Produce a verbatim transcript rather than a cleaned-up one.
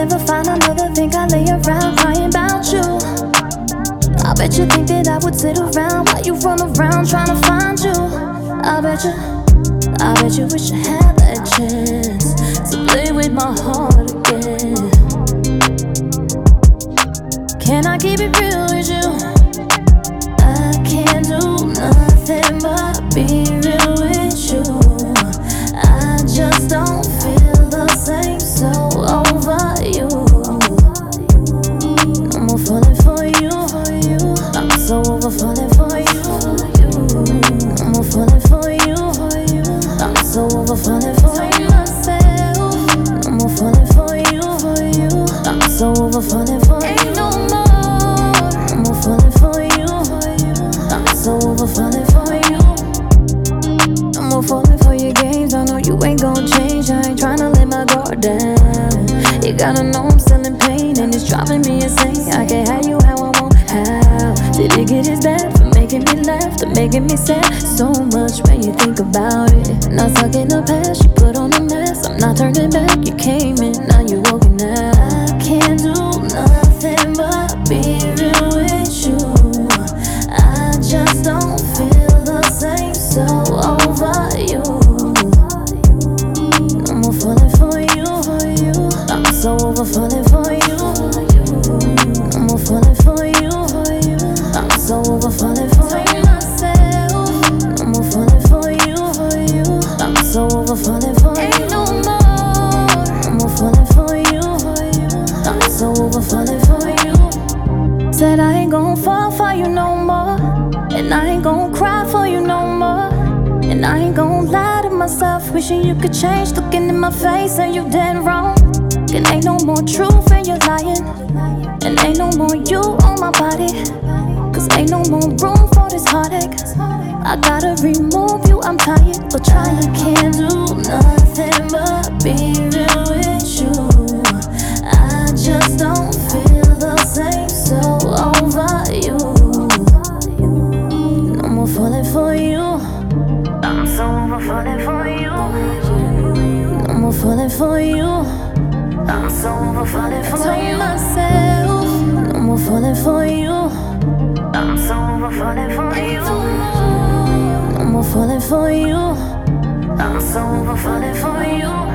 ever find another, think I lay around crying about you. I bet you think that I would sit around while you run around trying to find you. I bet you, I bet you wish you had that chance to play with my heart again. Can I keep it real with you? I can't do nothing but be real with you. I just don't feel the same, so over you. No more falling for you. I'm so over falling for you. No more falling for you. I'm so over falling for you. No more falling for you. I'm so over falling for you. Ain't no more. No more falling for you. I'm so over falling for you. No more falling for your games. I know you ain't gon' change. I ain't tryna let my guard down. You gotta know I'm still in pain and it's driving me insane. I can't have you how I want. How did it get this bad? For making me laugh, to making me sad. So much when you think about it. Not stuck in the past, you put on a mess. I'm not turning back, you came in, now you walking out. I can't do nothing but be real with you. I just don't feel the same, so over you. No more falling for you. I'm so over falling for you. No more falling for you. I'm so over falling for you myself. No more falling for you. I'm so over falling for you. Ain't no more. No more falling for you. I'm so over falling for you. Said I ain't gon' fall for you no more, and I ain't gon' cry for you no more, and I ain't gon' lie to myself, wishing you could change. Looking in my face and you dead wrong. And ain't no more truth and you're lying, and ain't no more you on my body. Cause ain't no more room for this heartache. I gotta remove you, I'm tired. But try, I can't do nothing but be real with you. I just don't feel the same, so over you. No more falling for you. I'm so over falling for you. No more falling for you. I'm so over falling for you myself. No more falling for you. I'm so over falling for you. No more falling for you. I'm so over falling for you.